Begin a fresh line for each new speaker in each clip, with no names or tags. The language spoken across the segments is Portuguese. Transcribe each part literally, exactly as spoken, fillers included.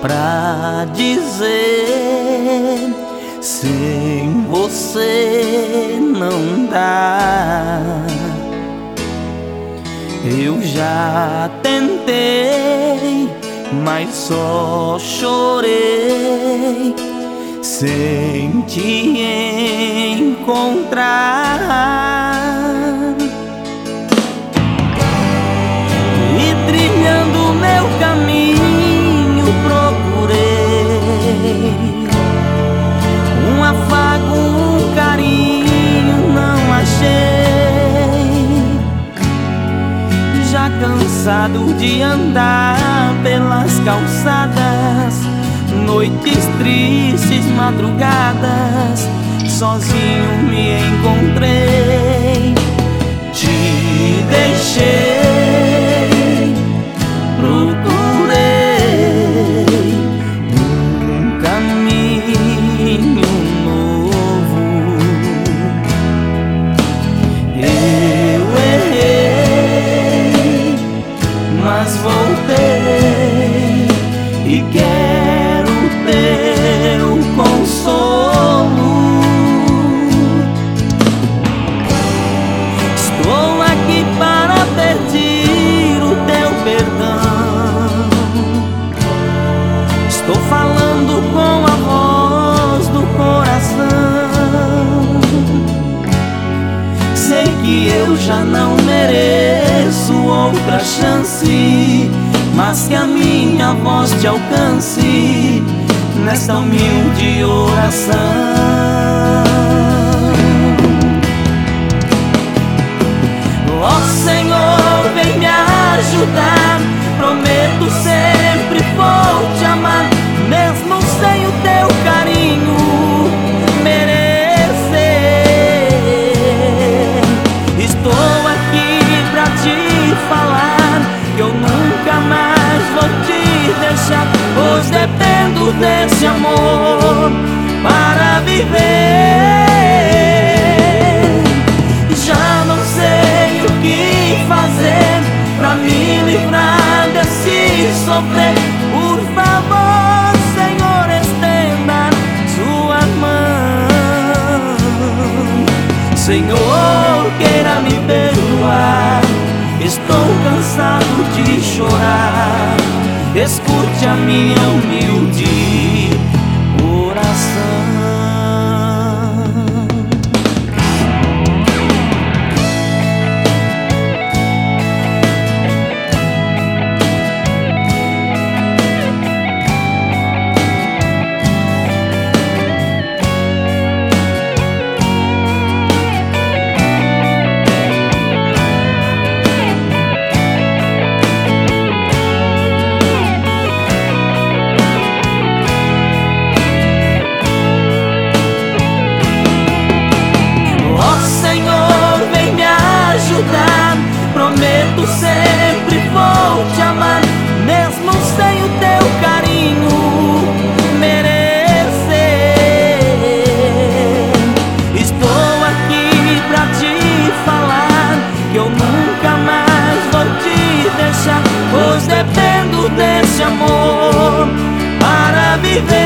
pra dizer: sem você não dá. Eu já tentei, mas só chorei sem te encontrar. E trilhando meu caminho procurei um afago, um carinho, não achei. Já cansado de andar pelas calçadas, noites tristes, madrugadas, sozinho me encontrei. Te deixei, procurei um caminho novo. Eu errei, mas voltei e quero teu consolo. Estou aqui para pedir o teu perdão. Estou falando com a voz do coração. Sei que eu já não mereço outra chance, mas que a minha voz te alcance nesta humilde oração. Ó Senhor, vem me ajudar. Prometo sempre vou te amar, mesmo sem o teu carinho merecer. Estou aqui pra te falar que eu nunca mais vou te deixar, pois dependo desse amor para viver. Já não sei o que fazer pra me livrar desse sofrer. Por favor, Senhor, estenda sua mão. Senhor, queira me perdoar, estou cansado de chorar. Escute a minha humilde oração. Prometo sempre vou te amar, mesmo sem o teu carinho merecer. Estou aqui pra te falar que eu nunca mais vou te deixar, pois dependo desse amor para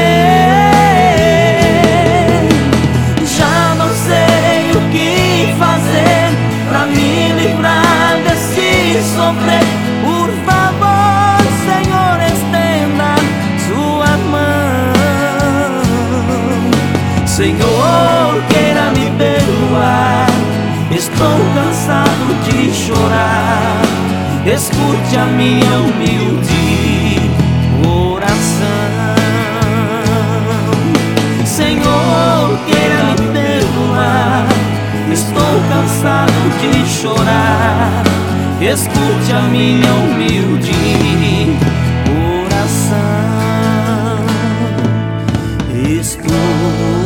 viver. Já não sei o que fazer pra me livrar desse sofrer. Por favor, Senhor, estenda sua mão. Senhor, queira me perdoar, estou cansado de chorar. Escute a minha humilde oração. Senhor, queira me perdoar, estou cansado de chorar. Escute a minha humilde oração. Estou